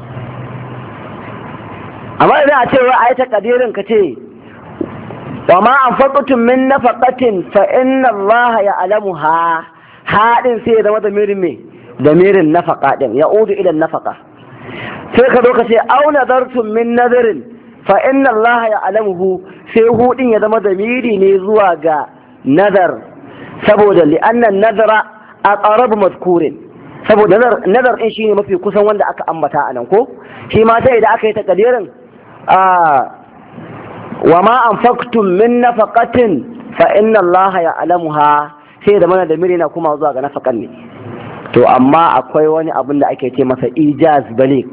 Amma idan a ce wa ayata kadirin ka ce wa ma anfaqtum min nafaqatin fa inna Allah ya'lamuha, hadin sai da wata mirin me da mirin nafaqa din ya udu ila nafaqa. Sai ka zo ka ce aw nadartum min nadarin fa inna Allah ya'lamuhu, sai hudin ya zama da miri ne zuwa ga nazar, saboda li'anna nazara aqrab madhkurin, saboda nazar din shine mafi kusan wanda aka ambata a nan ko shi ma sai da aka yi takadirin wa ma anfaqtum min nafaqatin fa inna Allah ya'lamuha sai da mana da mirina kuma zuwa ga nafaqan ne to amma akwai wani abin da ake ce masa ijaz balik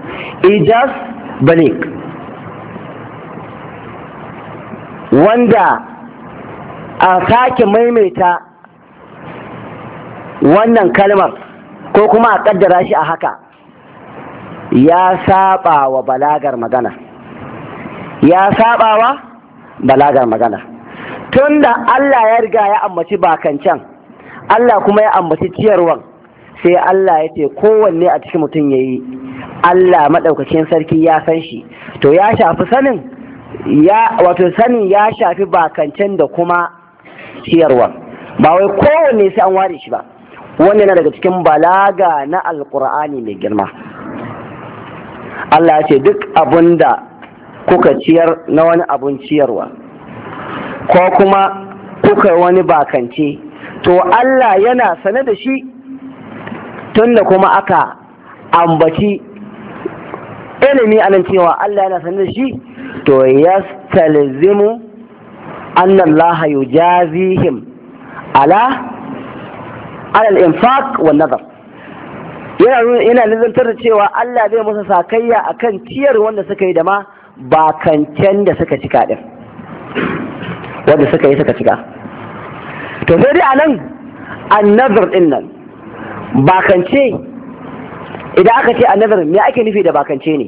wanda a sake maimaita wannan kalmar ko kuma a kaddara shi a haka ya saba wa balagar magana tunda Allah ya riga ya ambaci bakancan Allah kuma ya ambaci ciyarwan sai Allah ya ce kowanne a cikin mutum ya yi Allah maɗaukacin sarki ya san shi to ya shafi sanin ya shafi bakancan da kuma ciyarwa ba wai kowanne sai an ware shi ba wannan na daga cikin balaga na alkur'ani mai girma Allah ya ce duk abunda kuka ciyar na wani abun ciyarwa ko kuma kuka wani bakance to Allah yana sane da shi tunda kuma aka ambaci ilimi anan cewa Allah yana sane da shi to yastalzimu anna Allah yujazihim ala al-infaq wan nazar yana nazartar da cewa Allah zai musu sakayya akan ciyar wanda suka yi da ma bakancen da suka cika din wanda suka cika to sai dai anan annazar din nan bakance idan aka ce annazar me ake nufi da bakance ne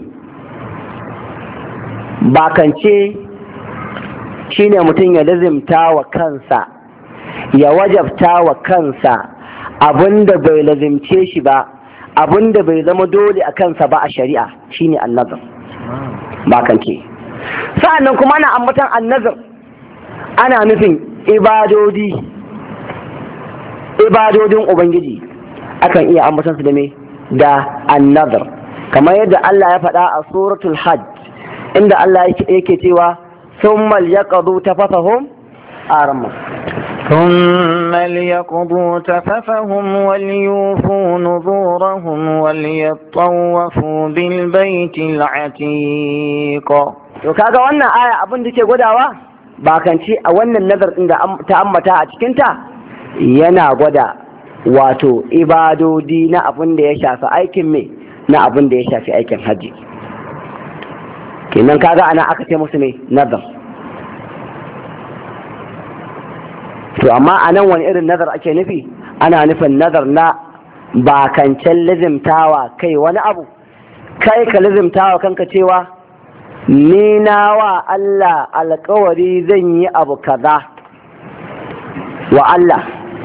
bakance shine mutum ya lazimta wa kansa ya wajabta wa kansa abinda bai lazimce shi ba abinda bai zama dole a kansa ba a shari'a shine annazar bakance sa'annan kuma ana ambatan annazar ana nufin ibadodin ubangiji akan iya ambatan su da me da annazar kamar yadda Allah ya faɗa a suratul hajj inda Allah yake cewa thumma liyaqdu tafathahum arama ثم ليقضوا تفثهم وليوفوا نذورهم وليطوفوا بالبيت العتيق to kaga wannan aya abin da ke gwadawa bakanci a wannan nazar din da ta ambata a cikin ta yana gwada wato ibadodi na abin da ya shafi aikin me na abin da ya shafi aikin haji kenan kaga ana aka ce musu ne nazar to amma a nan wani irin nazar ake nufi ana nufin nazar na bakancen lizimtawa kai wani abu kai ka lizimtawa kanka cewa ni na wa Allah alkawari zan yi abu kaza wa Allah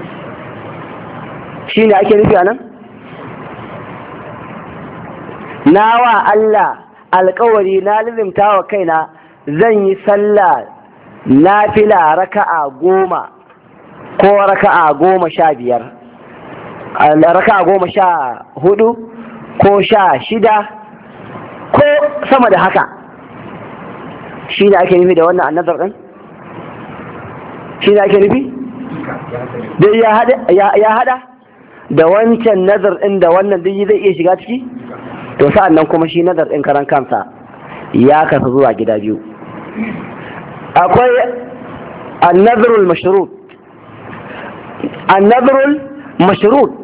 shi ne ake nufi a nan na wa Allah alkawari na lizimtawa kaina zan yi sallah nafila raka'a 10 ko raka'a 15 raka'a 14 ko 16 ko sama da haka shi ne ake nufi da wannan annazar ɗin shi ne ake nufi dai ya hada da wancan nazar ɗin da wannan duk zai iya shiga ciki to sa'an nan kuma shi nazar ɗin karan kansa ya kasa zuwa gida biyu akwai annazarul mashrut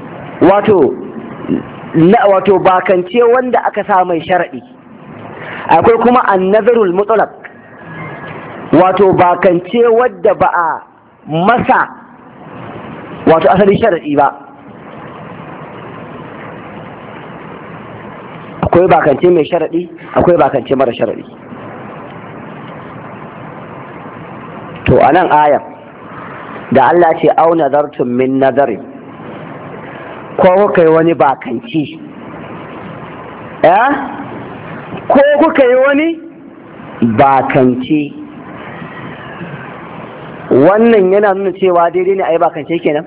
wato bakance wanda aka sa mai sharadi akwai kuma annazarul mutlaq wato bakance wadda ba a masa wato asali sharadi ba akwai bakance mai sharadi akwai bakance mara sharadi to anan aya da Allah ce au nazartum min nazari ko kai wani bakanci ko kuka yi wani bakanci wannan yana nuna cewa daidai ne a yi bakance kenan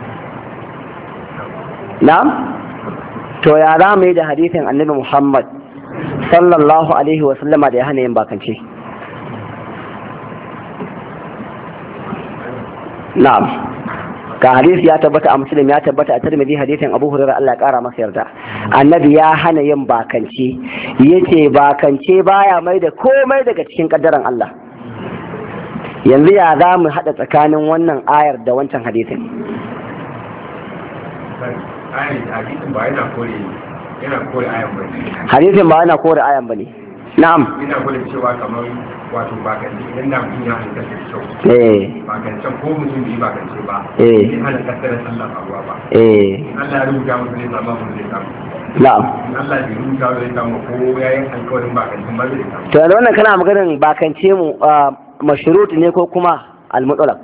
na'am to ya za mu yi da hadisin annabi Muhammad sallallahu alaihi wasallama da ya hana yin bakance na'am ka hadisi ya tabbata a Muslim, ya tabbata a Tirmidhi, hadisin Abu Hurairah Allah ya kara masa yarda. Annabi ya hana yin bakance, yace bakance baya mai da komai daga cikin kaddaran Allah. Yanzu ya za mu hada tsakanin wannan ayar da wancan hadisin? Hadisin ba yana kore ayan bane. Hadisin ba yana kore ayan bane. Na'am. Ina kore cewa kamar wato bakance idan da mutum ya hanta da kyau. Bakancen ko mutum bai bakance ba. Bai hana kaddaran Allah faruwa ba. Allah ya rubuta musu ne samu mun zai samu. Na'am. Allah bai rubuta zai samu ko yayin alƙawarin bakancen ba zai samu. To da wannan kana maganar bakance mu mashrut ne ko kuma al-mutlaq?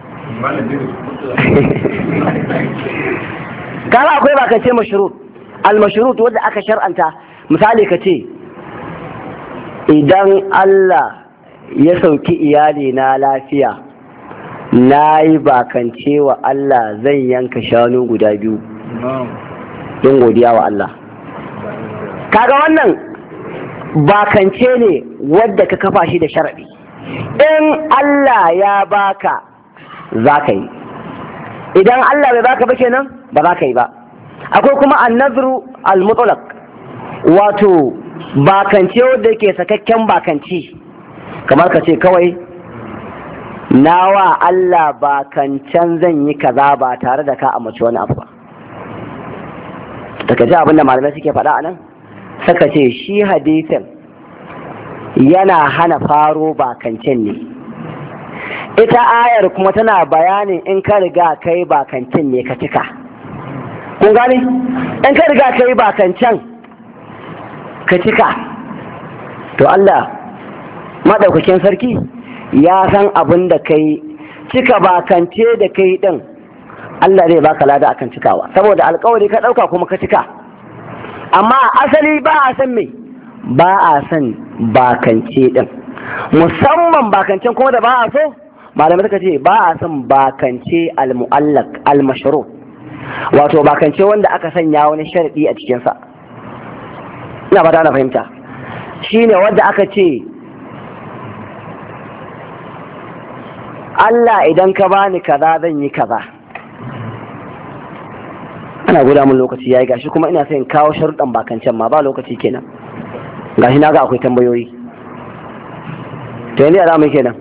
Kana akwai bakance mashrut. Al-mashrut wanda aka shar'anta, misali ka ce idan Allah ya sauki iyali na lafiya, na yi bakance wa Allah zan yanka shanu guda 2 don godiya wa Allah. Kaga wannan bakance ne wadda ka kafa shi da sharadi. In Allah ya baka za ka yi, idan Allah bai baka ba kenan ba za ka yi ba. Akwai kuma annazru al-mutlaq, wato bakance wanda yake sakakken bakanci, kamar ka ce kawai nawa Allah bakancen zan yi kaza ba tare da ka amince wani abu ba. Daga ji abinda malamai suke faɗa a nan, saka ce shi hadisin yana hana faro bakancen ne, ita ayar kuma tana bayanin in ka riga kai bakancen ne ka cika. Kun gane? In ka riga kai bakancen ka cika, to Allah madaukakin sarki ya san abin da kai cika bakance da kai din, Allah zai baka lada akan cikawa, saboda alkawari ka dauka kuma ka cika. Amma asali ba a san me, ba a san bakance din, musamman bakancen kuma da ba a so, malamai suka ce ba a san bakance al-mu'allaq al-mashru', wato bakance wanda aka sanya wani sharadi a cikinsa. Ina ba na fahimta, shine wanda aka ce Allah idan ka bani kaza zan yi kaza. Ana guda mun lokaci yayi, gashi kuma ina son kawo sharuɗan bakancen ma ba lokaci kenan, gashi na ga akwai tambayoyi. To yanzu ya za mu kenan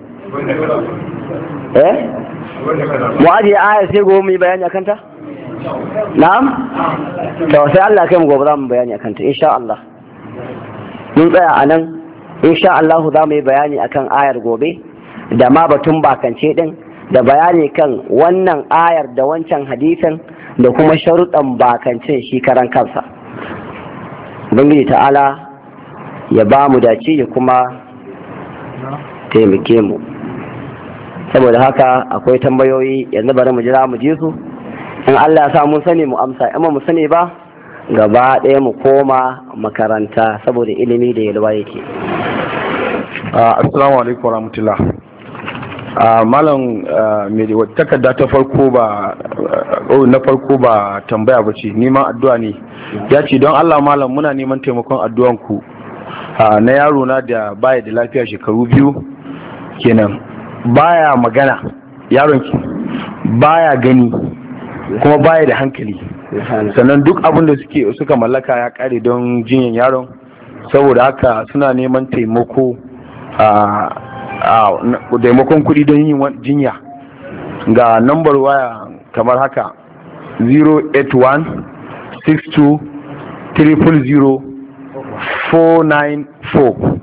mu ajiye aya sai gobe mu yi bayani akan ta? Na'am? To sai Allah kai mu gobe za mu bayani akan ta insha Allah. Mun tsaya a nan, insha Allah za mu yi bayani akan ayar gobe, da ma batun bakance din, da bayani kan wannan ayar da wancan hadisin, da kuma sharuɗan bakancin shi karan kansa. Ubangiji ta'ala ya ba mu dace ya kuma taimake mu. Saboda haka akwai tambayoyi, yanzu bari mu jira mu ji su, in Allah ya sa mun sani mu amsa, in mu sani ba gaba ɗaya mu koma makaranta, saboda ilimi da yalwa yake. Assalamu alaikum warahmatullah. Malam mai takarda ta farko ba na farko ba tambaya ba ce, neman addu'a ne. Ya ce don Allah malam muna neman taimakon addu'anku na yaro na da baya da lafiya shekaru 2 kenan, baya magana, yaron ki baya gani kuma baya da hankali, sannan duk abin da suka mallaka ya kare don jinyan yaron. Saboda haka suna neman taimako taimakon kuɗi don yin jinya. Ga nambar waya kamar haka 081 62 000 494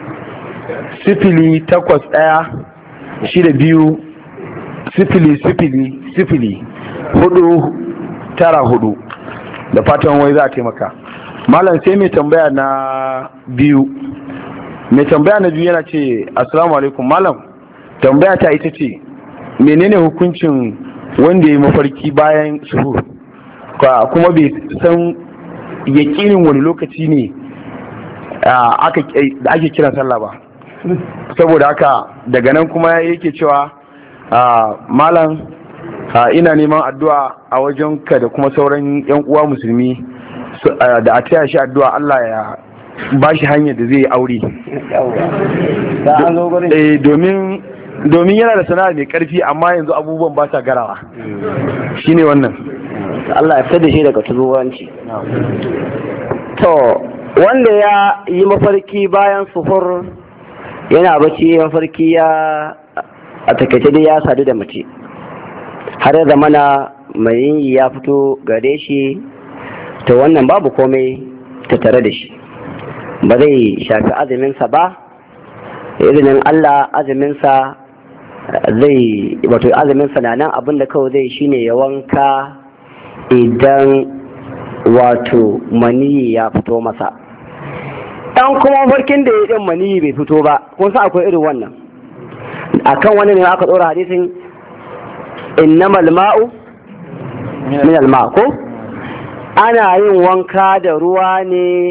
081-62-00-494. da fatan wai za a taimaka. Malam sai mai tambaya na biyu yana ce assalamu alaikum malam, tambaya ta ita ce menene hukuncin wanda ya yi mafarki bayan suhur kuma bai san yakinin wani lokaci ne da ake kiran sallah ba, saboda haka daga nan kuma yake cewa malam ina neman addu'a a wajenka da kuma sauran yan uwa musulmi da a taya shi addu'a Allah ya ba shi hanyar da zai yi aure, domin domin yana da sana'a mai karfi amma yanzu abubuwan ba sa garawa shine wannan. Allah ya fitar da shi daga tuzuwanci. To wanda ya yi mafarki bayan suhur yana bacci mafarki ya a takaice dai ya sadu da mace har ya zamana mai yin ya fito gare shi, to wannan babu komai tattare da shi, ba zai shafi azuminsa ba. Izinin Allah azuminsa zai wato azuminsa na nan, abinda kawai zai shine ya wanka idan wato maniyi ya fito masa. Dan kuma farkin da ya din maniyi bai fito ba, kun san akwai irin wannan. Akan wani ne aka ɗora hadisin innamal ma'u min al-ma' ko ana yin wanka da ruwa ne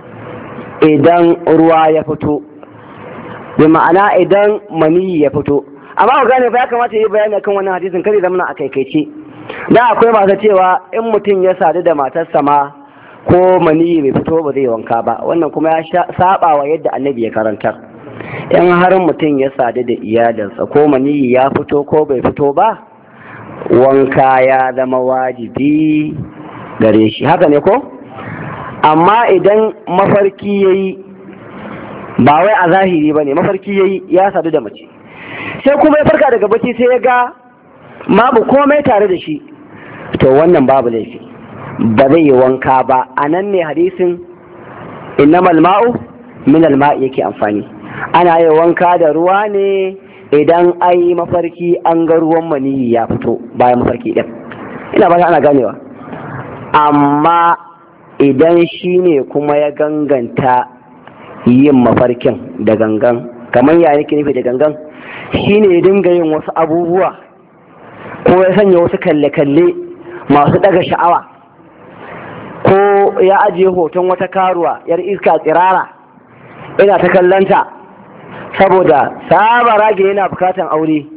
idan ruwa ya fito, bi ma'ana idan maniyi ya fito. Amma ku gane fa ya kamata yi bayani akan wannan hadisin kare zamana a kaikaice. Da akwai masu cewa in mutum ya sadu da matarsa ma ko maniyi bai fito ba zai wanka ba, wannan kuma ya saba wa yadda annabi ya karantar. In har mutum ya sadu da iyalinsa ko maniyi ya fito ko bai fito ba, wanka ya zama wajibi gare shi, haka ne ko? Amma idan mafarki ya yi, ba wai a zahiri ba ne, mafarki ya yi ya sadu da mace, sai kuma ya farka daga bacci sai ya ga babu komai tare da shi, to wannan babu laifi, ba zai yi wanka ba. A nan ne hadisin innamal ma'u min al-ma'i yake amfani. Ana yi wanka da ruwa ne idan ai mafarki an ga ruwan maniyi ya fito bayan mafarki ɗin. Ina ba ana ganewa. Amma idan shi ne kuma ya ganganta yin mafarkin da gangan, kamar ya yake nufi da gangan, shi ne ya dinga yin wasu abubuwa ko ya sanya wasu kalle-kalle masu ɗaga sha'awa, ko ya ajiye hoton wata karuwa yar iska tsirara ina ta kallanta saboda rage yana bukatan aure,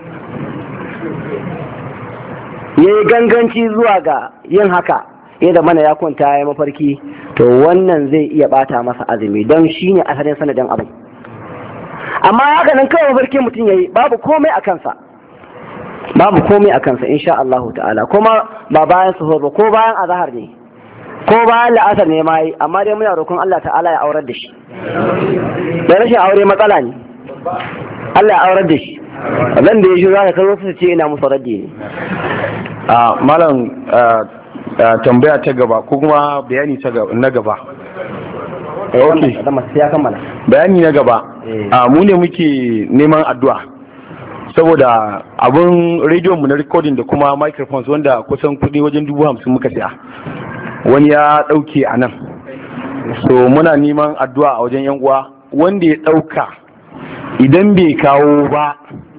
ya yi ganganci zuwa ga yin haka, ya da mana ya kwanta ya mafarki, to wannan zai iya bata masa azumi don shi ne asalin sanadin abin. Amma haka nan kawai mafarki mutum ya yi babu komai a kansa, babu komai a kansa insha Allah ta'ala, kuma ba bayan suhur ba ko bayan azahar ne ko bayan la'asar ne ma yi, amma dai muna roƙon Allah ta'ala ya aurar da shi. Da rashin aure matsala ne, Allah ya aurar da shi. Zan da ya shi za ka karo su ce ina musu raddi ne. Malam tambaya ta gaba ko kuma bayani na gaba. Ya kammala. Bayani na gaba. Mu ne muke neman addu'a saboda abun rediyon mu na recording da kuma microphones wanda kusan kudi wajen 50,000 muka siya, wani ya dauke a nan, so muna neman addu'a a wajen yan uwa wanda ya dauka, idan bai kawo ba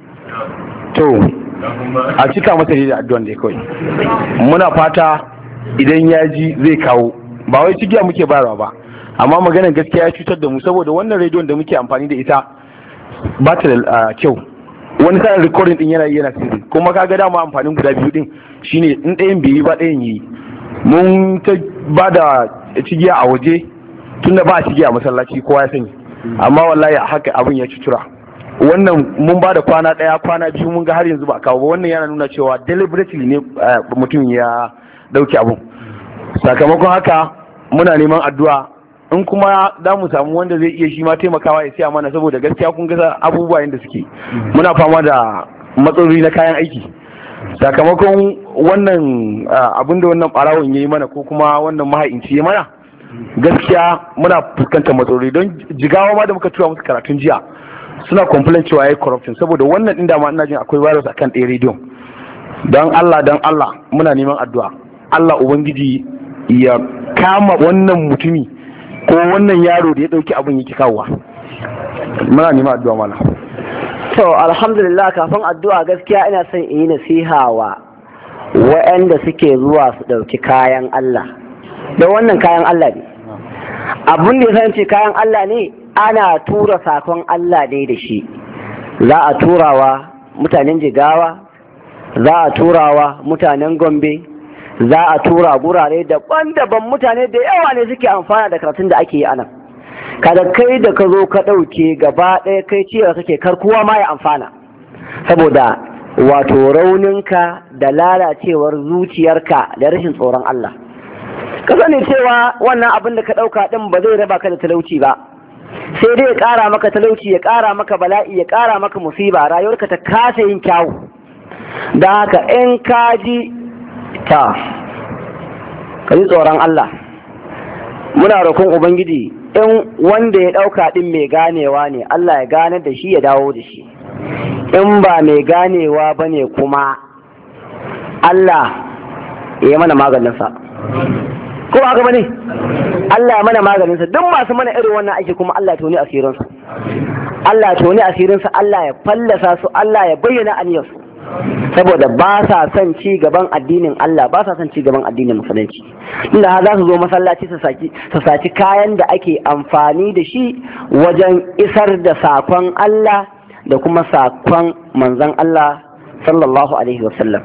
to a cika masa da addu'an da kawai. Muna fata idan ya ji zai kawo, ba wai cigiya muke bayarwa ba, amma maganar gaskiya ya cutar da mu saboda wannan rediyon da muke amfani da ita ba ta da kyau. Wani sa'in recording din yana sirri, kuma kaga dama amfanin guda biyu din shine in ɗayan bai yi ba ɗayan yi. Mun ta ba da cigiya a waje tunda ba a cigiya a masallaci kowa ya sani, amma wallahi haka abin ya cutura. Wannan mun ba da kwana ɗaya kwana biyu mun ga har yanzu ba kawo ba, wannan yana nuna cewa deliberately ne mutum ya ɗauki abun. Sakamakon haka muna neman addu'a, in kuma za mu samu wanda zai iya shi ma taimakawa ya siya mana, saboda gaskiya kun ga abubuwa yadda suke, muna fama da matsaloli na kayan aiki sakamakon wannan abin da wannan barawon ya yi mana ko kuma wannan maha'inci ya mana. Gaskiya muna fuskantar matsaloli, don jigawa ma da muka tura musu karatun jiya suna complain cewa yayi corruption, saboda wannan din da ma ina jin akwai virus akan ɗaya rediyon. Don Allah muna neman addu'a, Allah ubangiji ya kama wannan mutumi ko wannan yaro da ya dauki abin yake kawowa. Muna neman addu'a mana. To alhamdulillah, kafin addu'a gaskiya ina son in yi nasiha wa waɗanda suke zuwa su ɗauki kayan Allah, da wannan kayan Allah ne. Abin da ya ce kayan Allah ne, ana tura sakon Allah ne da shi. Za a turawa mutanen Jigawa, za a turawa mutanen Gombe, za a tura gurare daban-daban, mutane da yawa ne suke amfana da karatun da ake yi anan. Kada kai da ka zo ka ɗauke gaba ɗaya kai cewa kake kar kowa ma ya amfana. saboda wato rauninka da lalacewar zuciyarka da rashin tsoron Allah. Ka sani cewa wannan abin da ka ɗauka ɗin ba zai raba ka da talauci ba, sai dai ya ƙara maka talauci, ya ƙara maka bala'i, ya ƙara maka musiba, rayuwarka ta kasa yin kyawu. Da haka in ka ji ka ji tsoron Allah. Muna roƙon Ubangiji in wanda ya ɗauka ɗin mai ganewa ne, Allah ya gane da shi ya dawo da shi. In ba mai ganewa ba ne kuma Allah ya yi mana maganinsa. Ko ba haka ba ne? Allah ya mana maganinsa. Duk masu mana irin wannan aiki kuma Allah ya toni asirinsu. Allah ya toni asirinsu, Allah ya fallasa su, Allah ya bayyana aniyarsu. Saboda ba sa son ci gaban addinin Allah, ba sa son ci gaban addinin musulunci. Inda za su zo masallaci su saci kayan da ake amfani da shi wajen isar da sakon Allah da kuma sakon manzon Allah sallallahu alaihi wasallam.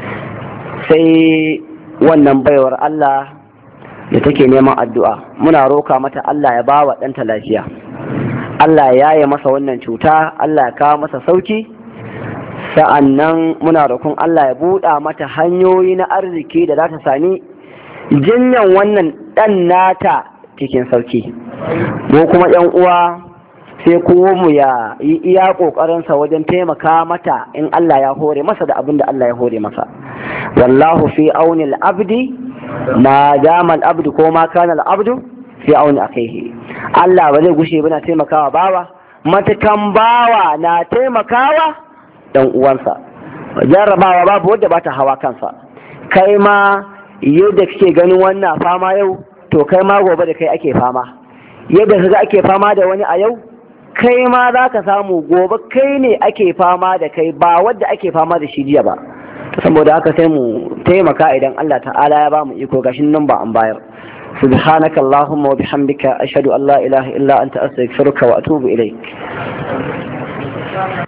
Sai wannan baiwar Allah da take neman addu'a, muna roka mata Allah ya ba wa ɗanta lafiya, Allah ya yaye masa wannan cuta, Allah ya kawo masa sauki. Sa'annan muna roƙon Allah ya buɗa mata hanyoyi na arziki da za ta sami jinyan wannan ɗan nata cikin sauki. Mu kuma ‘yan uwa sai kowa mu ya yi iya ƙoƙarinsa wajen taimaka mata in Allah ya hore masa da abin da Allah ya hore masa. Wallahu fi auni al'abdi ma dama al'abdu ko ma kana al'abdu fi auni akhihi. Allah ba zai gushe ba na taimakawa bawa, matukan bawa na taimakawa dan uwansa. Jarrabawa babu wadda ba ta hawa kansa. Kai ma yadda kake ganin wannan fama yau, to kai ma gobe da kai ake fama. Yadda kaga ake fama da wani a yau, kai ma za ka samu gobe kai ne ake fama da kai, ba wadda ake fama da shi jiya ba. Saboda haka sai mu taimaka idan Allah ta'ala ya ba mu iko, gashin nan ba an bayar. سبحانك اللهم وبحمدك أشهد أن لا إله إلا أنت أستغفرك وأتوب إليك.